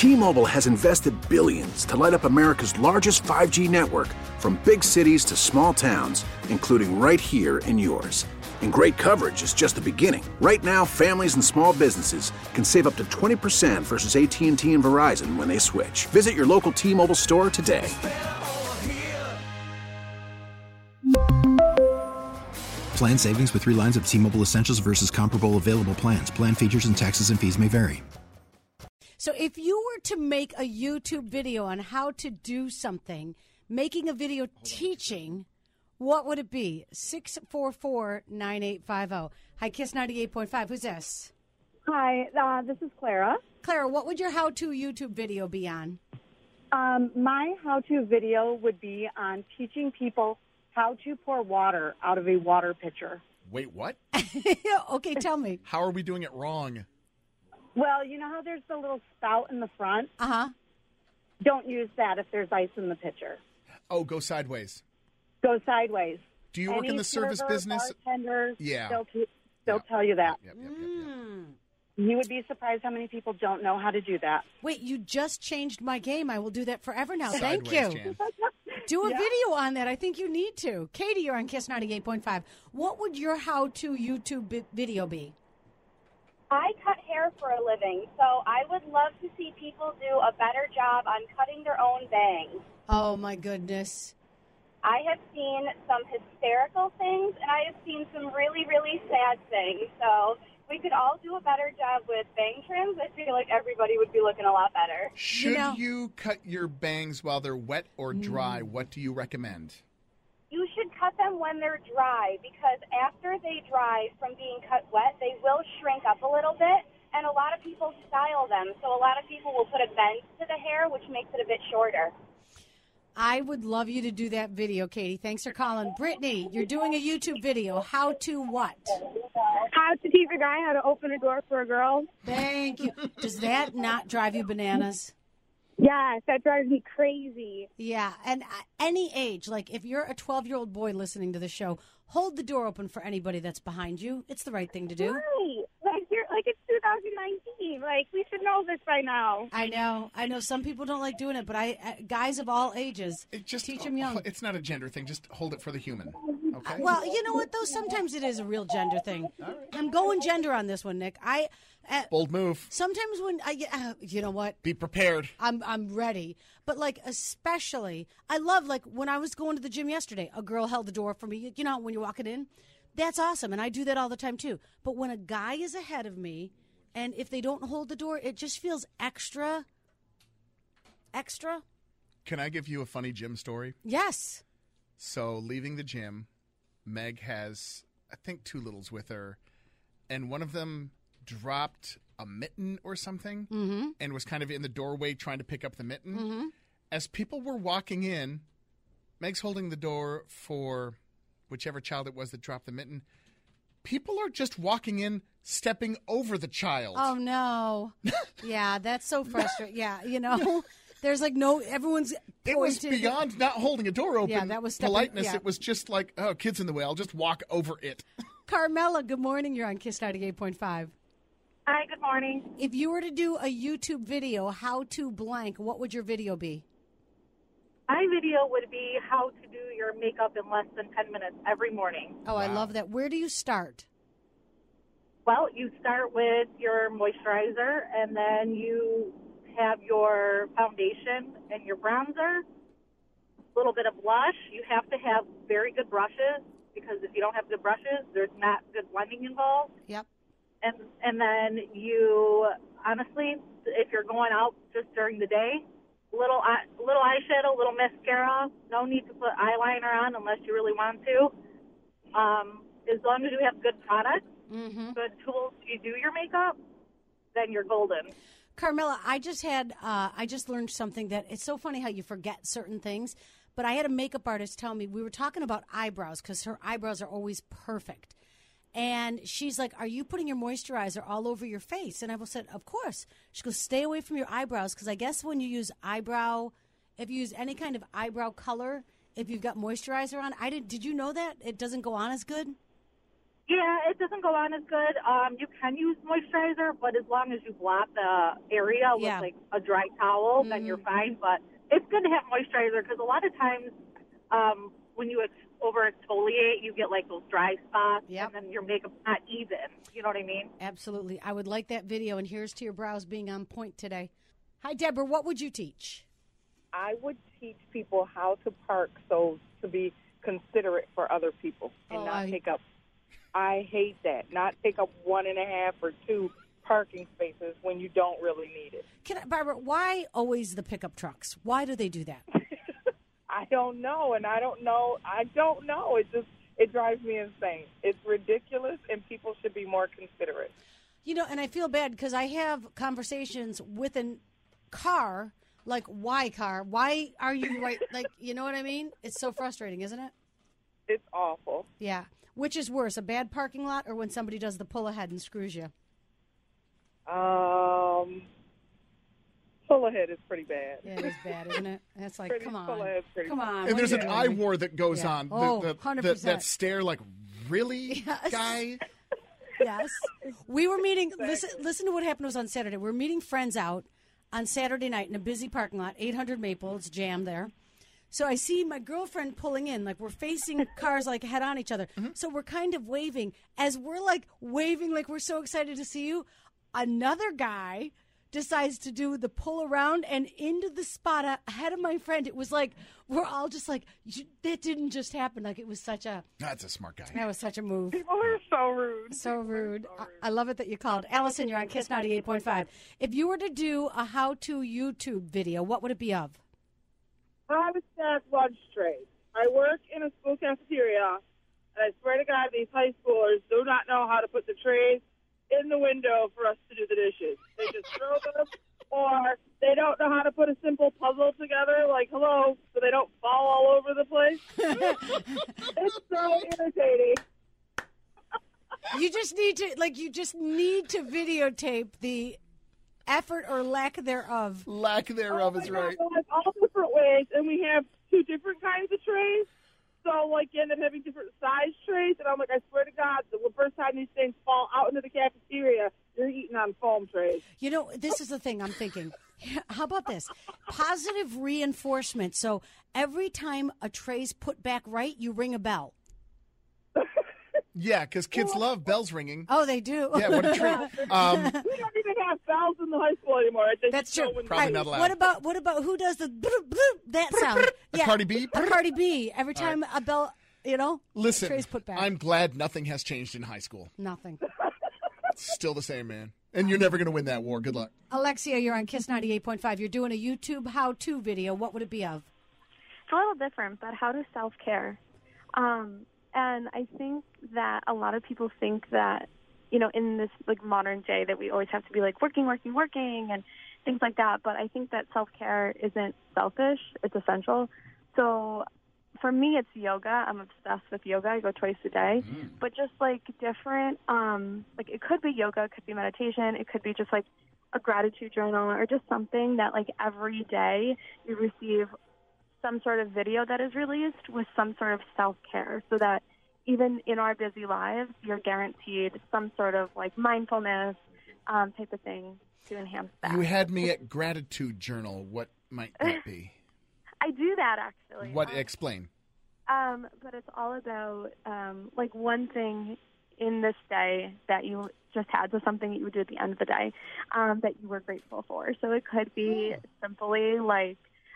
T-Mobile has invested billions to light up America's largest 5G network, from big cities to small towns, including right here in yours. And great coverage is just the beginning. Right now, families and small businesses can save up to 20% versus AT&T and Verizon when they switch. Visit your local T-Mobile store today. Plan savings with 3 lines of T-Mobile Essentials versus comparable available plans. Plan features and taxes and fees may vary. So if you were to make a YouTube video on how to do something, making a video teaching, what would it be? 644-9850. Hi, Kiss 98.5. Who's this? Hi, this is Clara. Clara, what would your how-to YouTube video be on? My how-to video would be on teaching people how to pour water out of a water pitcher. Wait, what? Okay, tell me. How are we doing it wrong? Well, you know how there's the little spout in the front? Uh-huh. Don't use that if there's ice in the pitcher. Oh, go sideways. Go sideways. Do you work in the service business? Bartenders, Yeah. they'll tell you that. Yep. You would be surprised how many people don't know how to do that. Wait, you just changed my game. I will do that forever now. Thank Sideways, you. Jan. Do a video on that. I think you need to. Katie, you're on Kiss 98.5. What would your how-to YouTube video be? I cut hair for a living, so I would love to see people do a better job on cutting their own bangs. Oh, my goodness. I have seen some hysterical things, and I have seen some really, really sad things. So we could all do a better job with bang trims. I feel like everybody would be looking a lot better. Should you cut your bangs while they're wet or dry? What do you recommend? You should cut them when they're dry, because after they dry from being cut wet, they will shrink up a little bit, and a lot of people style them. So a lot of people will put a bend to the hair, which makes it a bit shorter. I would love you to do that video, Katie. Thanks for calling. Brittany, you're doing a YouTube video. How to what? How to teach a guy how to open a door for a girl. Thank you. Does that not drive you bananas? Yes, that drives me crazy. Yeah, and any age, like if you're a 12-year-old boy listening to the show, hold the door open for anybody that's behind you. It's the right thing to do. Right. Like it's 2019. Like, we should know this by now. I know. Some people don't like doing it, but guys of all ages, teach them young. It's not a gender thing. Just hold it for the human. Okay. Well, you know what, though? Sometimes it is a real gender thing. Right. I'm going gender on this one, Nick. Bold move. Sometimes when you know what? Be prepared. I'm ready. But, like, especially, I love, like, when I was going to the gym yesterday, a girl held the door for me. You know, when you're walking in, that's awesome. And I do that all the time, too. But when a guy is ahead of me, and if they don't hold the door, it just feels extra. Can I give you a funny gym story? Yes. So, leaving the gym, Meg has, I think, 2 littles with her, and one of them dropped a mitten or something and was kind of in the doorway trying to pick up the mitten. Mm-hmm. As people were walking in, Meg's holding the door for whichever child it was that dropped the mitten. People are just walking in, stepping over the child. Oh, no. Yeah, that's so frustrating. Yeah, you know, there's like everyone's It was beyond not holding a door open. Yeah, that was politeness. Yeah. It was just like, oh, kid's in the way. I'll just walk over it. Carmela, good morning. You're on Kiss 98.5. Hi, good morning. If you were to do a YouTube video, how to blank, what would your video be? My video would be how to do your makeup in less than 10 minutes every morning. Oh, wow. I love that. Where do you start? Well, you start with your moisturizer, and then you have your foundation and your bronzer, a little bit of blush. You have to have very good brushes, because if you don't have good brushes, there's not good blending involved. Yep. And then you, honestly, if you're going out just during the day, little eyeshadow, little mascara. No need to put eyeliner on unless you really want to. As long as you have good products, good tools to do your makeup, then you're golden. Carmela, I just learned something that it's so funny how you forget certain things. But I had a makeup artist tell me, we were talking about eyebrows because her eyebrows are always perfect. And she's like, are you putting your moisturizer all over your face? And I said, of course. She goes, stay away from your eyebrows, because I guess when you use if you use any kind of eyebrow color, if you've got moisturizer on, did you know that? It doesn't go on as good? Yeah, it doesn't go on as good. You can use moisturizer, but as long as you blot the area with Yeah. like a dry towel, then you're fine. But it's good to have moisturizer because a lot of times when you over exfoliate, you get like those dry spots, Yep. and then your makeup's not even. You know what I mean? Absolutely. I would like that video, and here's to your brows being on point today. Hi, Deborah. What would you teach? I would teach people how to park so to be considerate for other people and not take up. I hate that. Not take up 1.5 or 2 parking spaces when you don't really need it. Barbara, why always the pickup trucks? Why do they do that? I don't know, and I don't know. It drives me insane. It's ridiculous, and people should be more considerate. You know, and I feel bad because I have conversations with a car, like, why car? Why are you right? Like, you know what I mean? It's so frustrating, isn't it? It's awful. Yeah. Which is worse, a bad parking lot or when somebody does the pull ahead and screws you? Pull ahead is pretty bad. Yeah, it is bad, isn't it? It's like, come on. Come on. And what there's are an you eye doing? war that goes on. Oh, The 100%. that stare, like, really, Yes. guy? Yes. We were meeting, listen to what happened was on Saturday. We were meeting friends out on Saturday night in a busy parking lot, 800 Maple. It's jammed there. So I see my girlfriend pulling in, like we're facing cars like head on each other. So we're kind of waving. As we're like waving, like we're so excited to see you, another guy decides to do the pull around and into the spot ahead of my friend. It was like, we're all just like, that didn't just happen. Like it was such a... That's a smart guy. That was such a move. People are so rude. So rude. I love it that you called. Allison, you're on Kiss 98.5. If you were to do a how-to YouTube video, what would it be of? How to stack lunch trays. I work in a school cafeteria, and I swear to God, these high schoolers do not know how to put the trays in the window for us to do the dishes. They just throw them, or they don't know how to put a simple puzzle together, like, hello, so they don't fall all over the place. It's so irritating. You just need to videotape the effort or lack thereof. Lack thereof is right. So, like, all different ways, and we have 2 different kinds of trays. So, like, you end up having different size trays, and I'm like, I swear to God, the first time these things fall out into the cafeteria, you're eating on foam trays. You know, this is the thing I'm thinking. How about this? Positive reinforcement. So every time a tray's put back right, you ring a bell. Yeah, because kids love bells ringing. Oh, they do. Yeah, what a treat. We don't even have bells in the high school anymore. That's true. Probably not allowed. What about who does the bloop, bloop, that sound? A Cardi B? A Cardi B. Every time a bell, Listen, tray's put back. I'm glad nothing has changed in high school. Nothing. It's still the same, man. And you're never going to win that war. Good luck. Alexia, you're on Kiss 98.5. You're doing a YouTube how-to video. What would it be of? It's a little different, but how to self-care. And I think that a lot of people think that, in this like modern day that we always have to be like working and things like that. But I think that self-care isn't selfish. It's essential. So for me, it's yoga. I'm obsessed with yoga. I go twice a day. But just like different, like it could be yoga, it could be meditation, it could be just like a gratitude journal or just something that like every day you receive some sort of video that is released with some sort of self-care so that even in our busy lives, you're guaranteed some sort of like mindfulness type of thing to enhance that. You had me at gratitude journal. What might that be? I do that actually. What? Explain. But it's all about like one thing in this day that you just had, so something that you would do at the end of the day that you were grateful for. So it could be simply like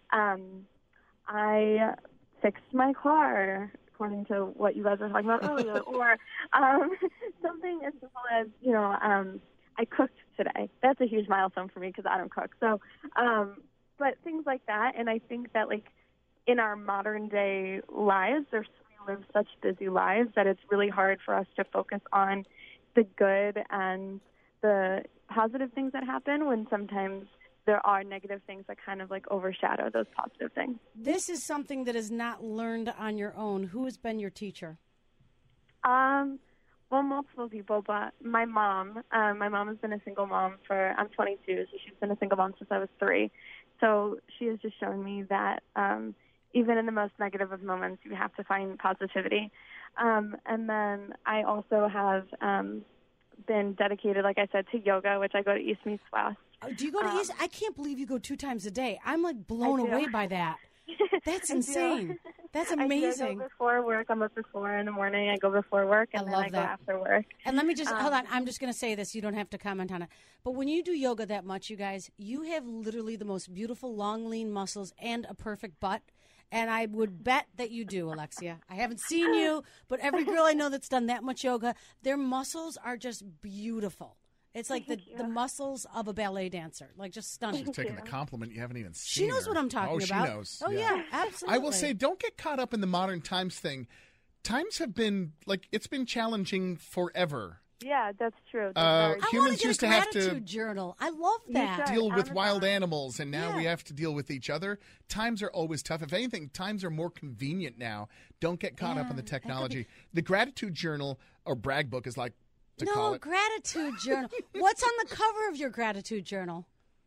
I fixed my car, according to what you guys were talking about earlier, or something as simple as, I cooked today. That's a huge milestone for me because I don't cook. So, but things like that. And I think that, like, in our modern day lives, we live such busy lives that it's really hard for us to focus on the good and the positive things that happen when sometimes there are negative things that kind of like overshadow those positive things. This is something that is not learned on your own. Who has been your teacher? Well, multiple people, but my mom has been a single mom I'm 22, so she's been a single mom since I was 3. So she has just shown me that even in the most negative of moments, you have to find positivity. And then I also have been dedicated, like I said, to yoga, which I go to East Meets West. Oh, do you go to East? I can't believe you go 2 times a day. I'm like blown away by that. That's insane. That's amazing. I go before work. I'm up before in the morning. I go before work, and then I go after work. And let me just, hold on. I'm just going to say this. You don't have to comment on it. But when you do yoga that much, you guys, you have literally the most beautiful, long, lean muscles and a perfect butt. And I would bet that you do, Alexia. I haven't seen you, but every girl I know that's done that much yoga, their muscles are just beautiful. It's like the muscles of a ballet dancer, like just stunning. She's taking the compliment. You haven't even seen She knows her. what I'm talking about. Oh, she knows. Oh, yeah, absolutely. I will say, don't get caught up in the modern times thing. Times have been, it's been challenging forever. Yeah, that's true. Humans used to have to gratitude journal. I love that. Deal with wild animals, and now we have to deal with each other. Times are always tough. If anything, times are more convenient now. Don't get caught up in the technology. The gratitude journal or brag book is like to call it. Gratitude journal. What's on the cover of your gratitude journal?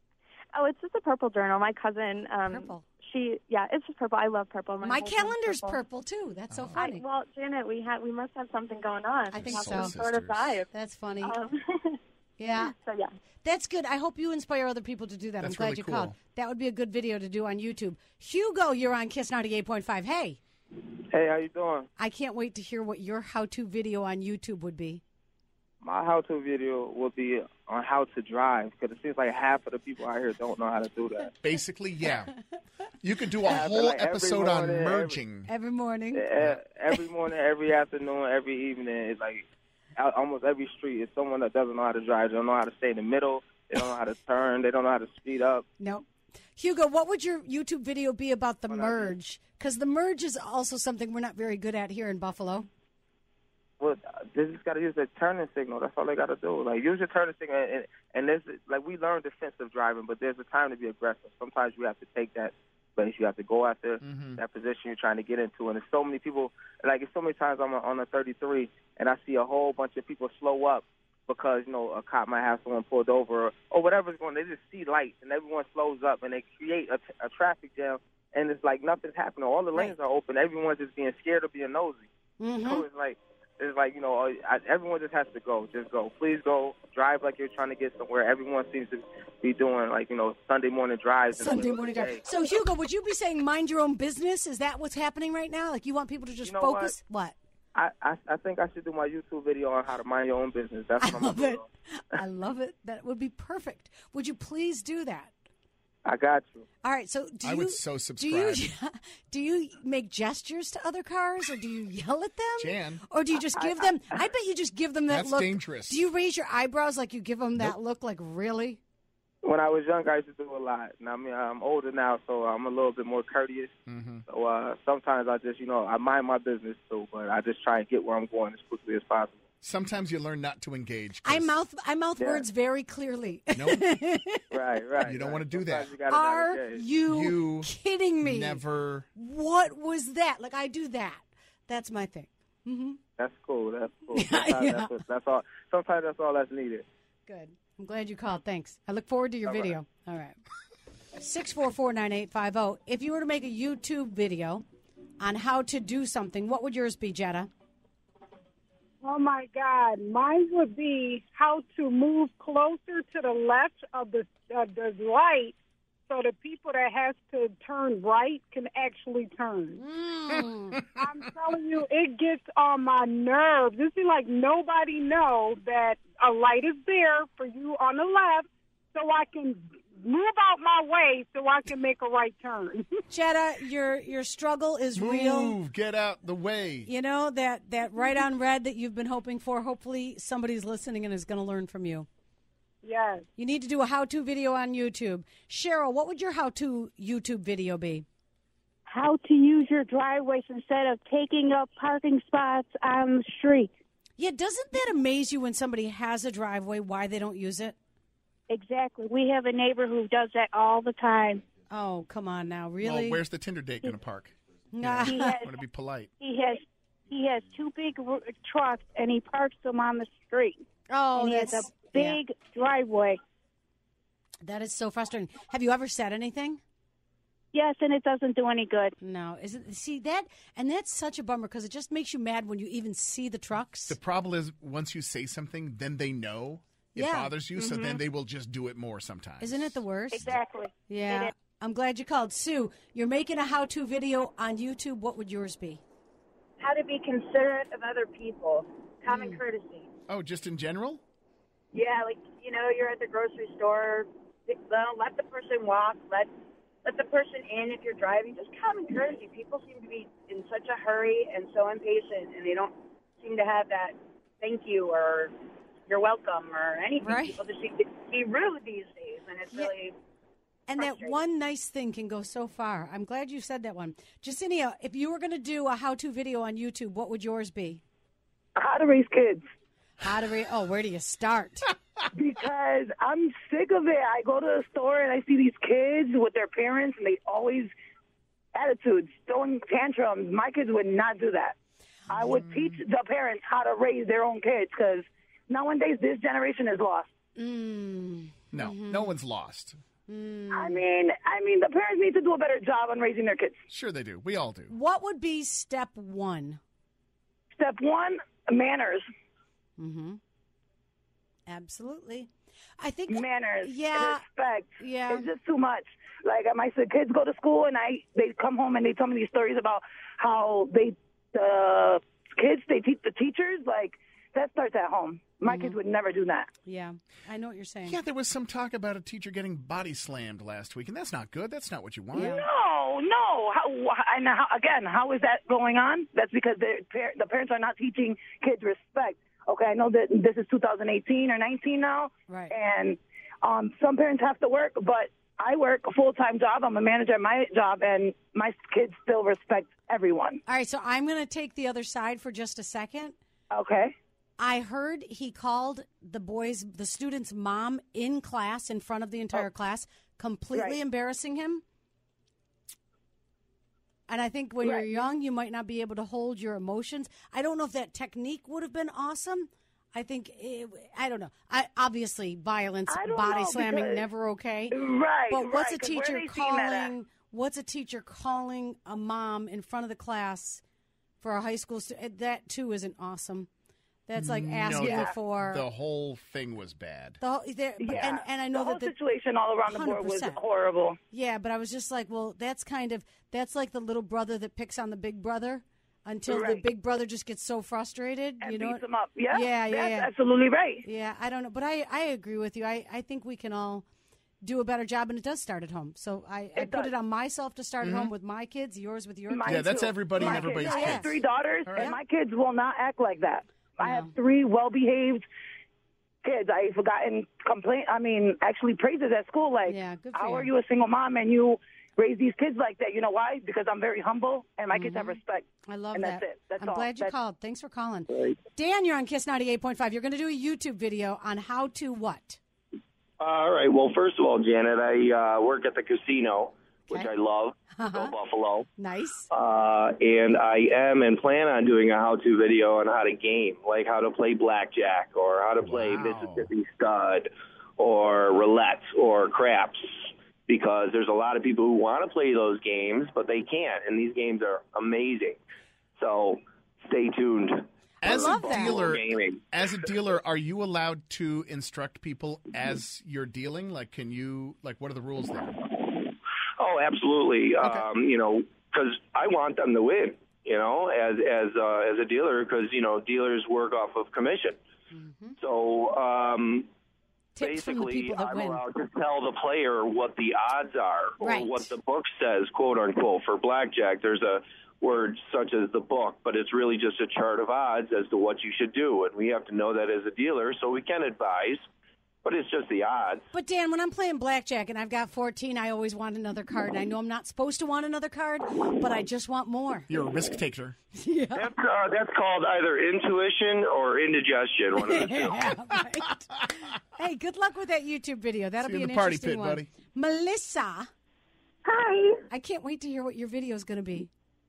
Oh, it's just a purple journal. My cousin, purple. It's just purple. I love purple. My calendar's purple too. That's so funny. Well, Janet, we must have something going on. I think so. Some sort of vibe. That's funny. Yeah. So yeah. That's good. I hope you inspire other people to do that. That's I'm glad really you cool. called. That would be a good video to do on YouTube. Hugo, you're on Kiss 98.5. Hey. Hey, how you doing? I can't wait to hear what your how-to video on YouTube would be. My how-to video would be on how to drive, because it seems like half of the people out here don't know how to do that. Basically, yeah. You could do a whole episode on merging. Every morning. Every morning, every afternoon, every evening. It's like almost every street is someone that doesn't know how to drive. They don't know how to stay in the middle. They don't know how to turn. They don't know how to speed up. Nope. Hugo, what would your YouTube video be about the merge? Because the merge is also something we're not very good at here in Buffalo. Well, they just got to use the turning signal. That's all they got to do. Like, use your turning signal. And there's, like, we learn defensive driving, but there's a time to be aggressive. Sometimes you have to take that place. You have to go after that position you're trying to get into. And there's so many people, like, it's so many times I'm on a 33, and I see a whole bunch of people slow up because, a cop might have someone pulled over or whatever's going on. They just see lights, and everyone slows up, and they create a traffic jam, and it's like nothing's happening. All the lanes are open. Everyone's just being scared or being nosy. So it's like, everyone just has to go. Just go. Please go. Drive like you're trying to get somewhere. Everyone seems to be doing, Sunday morning drives. Sunday morning drives. So, Hugo, would you be saying mind your own business? Is that what's happening right now? Like, you want people to just focus? What? I think I should do my YouTube video on how to mind your own business. That's what I'm going to do. I love it. That would be perfect. Would you please do that? I got you. All right, so I would so subscribe. Do you make gestures to other cars, or do you yell at them? Jan. Or do you just give them, I bet you just give them that That's look. dangerous. Do you raise your eyebrows like you give them that look, like, really? When I was young, I used to do a lot. And I mean, I'm older now, so I'm a little bit more courteous. So sometimes I just, I mind my business too, but I just try and get where I'm going as quickly as possible. Sometimes you learn not to engage. I mouth words very clearly. No. Right. You don't want to do that. Are you kidding me? Never. What was that? Like, I do that. That's my thing. That's cool. That's all. Sometimes that's all that's needed. Good. I'm glad you called. Thanks. I look forward to your video. All right. 644-9850. If you were to make a YouTube video on how to do something, what would yours be, Jetta? Oh, my God. Mine would be how to move closer to the left of the light so the people that has to turn right can actually turn. I'm telling you, it gets on my nerves. It seems like nobody knows that a light is there for you on the left so I can move out my way so I can make a right turn. Jetta, your struggle is real. Move, get out the way. You know, that right on red that you've been hoping for, hopefully somebody's listening and is going to learn from you. Yes. You need to do a how-to video on YouTube. Cheryl, what would your how-to YouTube video be? How to use your driveways instead of taking up parking spots on the street. Yeah, doesn't that amaze you when somebody has a driveway, why they don't use it? Exactly. We have a neighbor who does that all the time. Oh, come on now. Really? Well, where's the Tinder date going to park? Nah. He I want to be polite. He has two big trucks, and he parks them on the street. Oh, and he has a big driveway. That is so frustrating. Have you ever said anything? Yes, and it doesn't do any good. No, see that, and that's such a bummer because it just makes you mad when you even see the trucks. The problem is once you say something, then they know it bothers you, so then they will just do it more sometimes. Isn't it the worst? Exactly. Yeah. I'm glad you called. Sue, you're making a how-to video on YouTube. What would yours be? How to be considerate of other people. Common courtesy. Oh, just in general? Yeah, like, you're at the grocery store. Let the person walk. Let the person in if you're driving. Just common courtesy. People seem to be in such a hurry and so impatient, and they don't seem to have that thank you or you're welcome or anything. Right. People just seem to be rude these days, and it's really And that one nice thing can go so far. I'm glad you said that one. Justinia, if you were going to do a how-to video on YouTube, what would yours be? How to raise kids. Where do you start? Because I'm sick of it. I go to the store and I see these kids with their parents, and they always attitudes, throwing tantrums. My kids would not do that. I would teach the parents how to raise their own kids, because nowadays this generation is lost. No, no one's lost. I mean, the parents need to do a better job on raising their kids. Sure they do. We all do. What would be step one? Step one, manners. Mm-hmm. Absolutely. I think manners, yeah, respect. Yeah, it's just too much. Like my kids go to school and they come home and they tell me these stories about how the kids teach the teachers. Like that starts at home. My kids would never do that. Yeah, I know what you're saying. Yeah, there was some talk about a teacher getting body slammed last week, and that's not good. That's not what you want. No. How is that going on? That's because the parents are not teaching kids respect. Okay, I know that this is 2018 or 19 now, right? And some parents have to work, but I work a full-time job. I'm a manager at my job, and my kids still respect everyone. All right, so I'm going to take the other side for just a second. Okay. I heard he called the student's mom in class, in front of the entire class, completely embarrassing him. And I think when you're young, you might not be able to hold your emotions. I don't know if that technique would have been awesome. I think, I don't know. Obviously, violence, body slamming, never okay. Right. But what's a teacher calling? What's a teacher calling a mom in front of the class for a high school student? That too isn't awesome. That's like asking for. The whole thing was bad. And I know the whole that situation all around the board was horrible. Yeah, but I was just like, well, that's like the little brother that picks on the big brother until the big brother just gets so frustrated. And you know, beats him up. Yeah, that's absolutely right. Yeah, I don't know, but I agree with you. I think we can all do a better job, and it does start at home. So I put it on myself to start at home with my kids, yours with your kids. Yeah, that's everybody and everybody's kids. I have 3 daughters, and my kids will not act like that. I have 3 well-behaved kids. I've gotten actually praises at school. Like, how are you a single mom and you raise these kids like that? You know why? Because I'm very humble and my kids have respect. I love and that. That's it. That's I'm all. glad you called. Thanks for calling. Dan, you're on KISS 98.5. You're going to do a YouTube video on how to what? All right. Well, first of all, Janet, I work at the casino, which I love. Go Buffalo. Nice. And I am and plan on doing a how-to video on how to game, like how to play blackjack or how to play Mississippi Stud or roulette or craps, because there's a lot of people who want to play those games, but they can't, and these games are amazing. So stay tuned. As a dealer, are you allowed to instruct people as you're dealing? Like, what are the rules there? Oh, absolutely. Okay. Because I want them to win, as a dealer, because, dealers work off of commission. Mm-hmm. So basically, I'm allowed to tell the player what the odds are or what the book says, quote unquote. For blackjack, there's a word such as the book, but it's really just a chart of odds as to what you should do. And we have to know that as a dealer, so we can advise. But it's just the odds. But, Dan, when I'm playing blackjack and I've got 14, I always want another card. And I know I'm not supposed to want another card, but I just want more. You're a risk taker. Yeah. That's called either intuition or indigestion. One of the two. Yeah, right. Hey, good luck with that YouTube video. That'll be an party interesting pit, one. buddy. Melissa. Hi. I can't wait to hear what your video is going to be.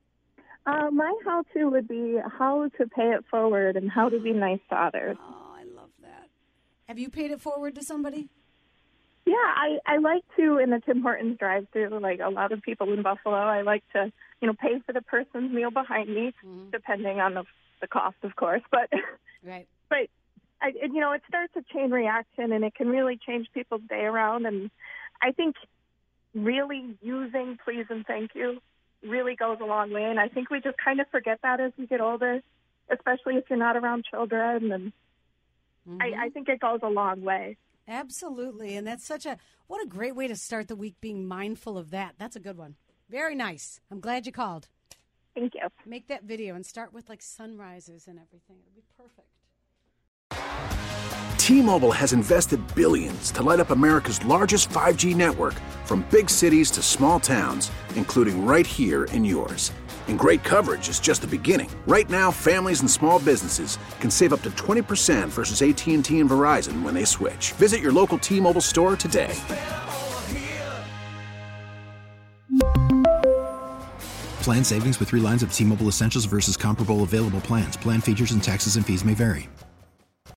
My how-to would be how to pay it forward and how to be nice to others. Oh, I love that. Have you paid it forward to somebody? Yeah, I like to, in the Tim Hortons drive-thru, like a lot of people in Buffalo, I like to, pay for the person's meal behind me, depending on the cost, of course. But, right. But it starts a chain reaction, and it can really change people's day around. And I think really using please and thank you really goes a long way. And I think we just kind of forget that as we get older, especially if you're not around children. And I think it goes a long way. Absolutely. And that's what a great way to start the week, being mindful of that. That's a good one. Very nice. I'm glad you called. Thank you. Make that video and start with like sunrises and everything. It'll be perfect. T-Mobile has invested billions to light up America's largest 5G network, from big cities to small towns, including right here in yours. And great coverage is just the beginning. Right now, families and small businesses can save up to 20% versus AT&T and Verizon when they switch. Visit your local T-Mobile store today. Plan savings with 3 lines of T-Mobile Essentials versus comparable available plans. Plan features and taxes and fees may vary.